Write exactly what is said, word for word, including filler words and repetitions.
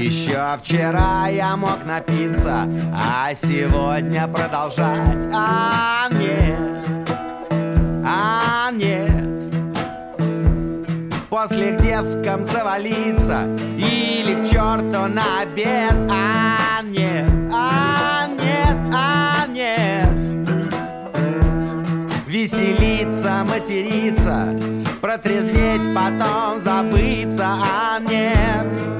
Еще вчера я мог напиться, а сегодня продолжать. А нет, а нет, после к девкам завалиться или к черту на обед. А нет, а нет, а нет, веселиться, материться, протрезветь, потом забыться. А нет,